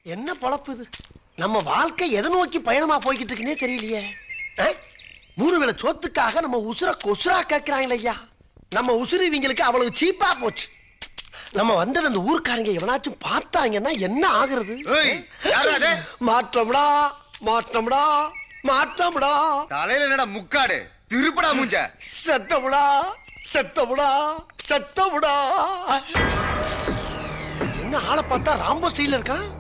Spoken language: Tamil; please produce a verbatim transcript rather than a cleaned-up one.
என்ன பொழப்பு இது? நம்ம வாழ்க்கை எதை நோக்கி பயணமா போய்கிட்டு இருக்குன்னே தெரியலையே. மூணு வேளை சோத்துக்காக நம்ம உசுர கொசுரா கேட்கிறாங்களே ஐயா. நம்ம உசுறு இவங்களுக்கு அவ்வளவு சீப்பா போச்சு. நம்ம வந்தது அந்த ஊர்க்காரங்க எவனாச்சும் பார்த்தாங்கன்னா என்ன ஆகுறது? மாற்றம்டா மாற்றம்டா மாற்றம்டா. தலையில என்னடா முக்காடு திருப்படா மூஞ்ச. செத்தமுடா செத்தமுடா செத்தமுடா. என்ன ஆளை பார்த்தா ராம்போ ஸ்டைல இருக்கான்.